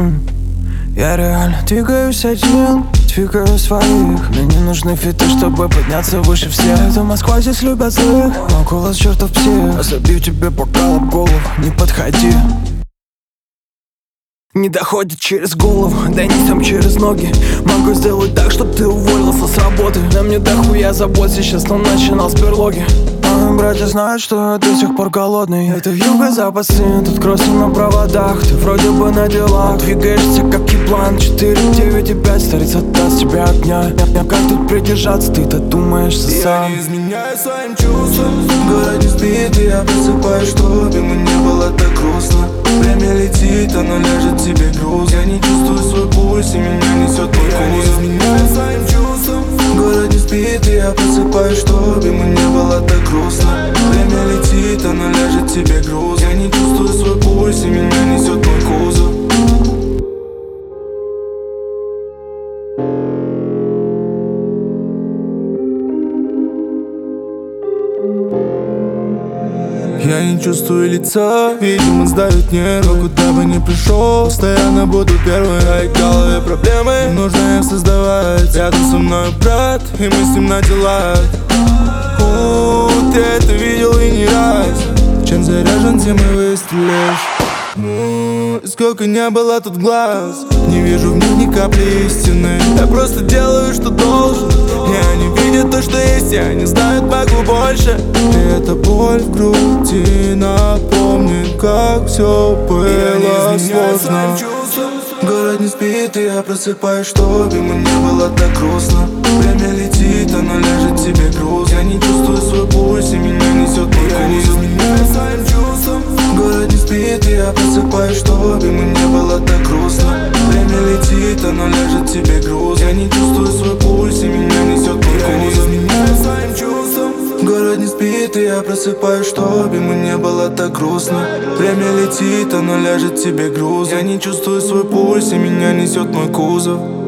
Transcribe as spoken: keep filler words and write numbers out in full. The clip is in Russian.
М. Я реально двигаюсь один, двигаю своих. Мне не нужны фиты, чтобы подняться выше всех. Это Москва, здесь любят злых, мой голос чертов псих. Забью тебе бокал об голову, не подходи. Не доходит через голову, да не сам через ноги. Могу сделать так, чтоб ты уволился с работы. На мне дохуя забот, сейчас он начинал с берлоги. Мои братья знают, что я до сих пор голодный. Это юго-запад, сын, тут кроссы на проводах. Ты вроде бы на делах, двигаешься как еблан. Четыре, девять и пять, старец отдаст тебе огня. Как тут придержаться, ты-то думаешь сам. Я не изменяю своим чувствам. Город не спит, и я просыпаюсь, чтобы ему не было так грустно. Время летит, оно ляжет тебе груз. Я не чувствую свой пульс, и меня несет мой кузов. Я не изменяю своим чувствам. Город не спит, и я просыпаюсь, чтобы ему не было так грустно. Время летит, оно ляжет тебе груз. Я не чувствую свой пульс, и меня несет мой кузов. Я не чувствую лица, видимо сдают нервы. Куда бы ни пришел, постоянно буду первым. В моей голове проблемы, нужно их создавать. Рядом со мной брат, и мы с ним на делах. У, ты это видел и не раз. Чем заряжен, тем и выстрелишь. У, сколько не было тут глаз, не вижу в них ни капли истины. Я просто делаю, что должен. И они видят то, что есть, и они знают, могу больше. И эта боль в груди напомнит, как все было сложно. Город не спит, и я просыпаюсь, чтобы ему не было так грустно. Время летит, оно ляжет тебе груз. Я не чувствую свой пульс, и меня несет мой кузов. Я не изменяю своим чувствам. Город не спит, и я просыпаюсь, чтобы ему не было так грустно. Время летит, оно ляжет тебе груз. Я не чувствую свой пульс, и меня несет мой кузов. Я не изменяю своим чувствам. Город не спит, и я просыпаюсь, чтобы ему не было так грустно. Время летит, оно ляжет тебе груз. Я не чувствую свой пульс, и меня несет мой кузов.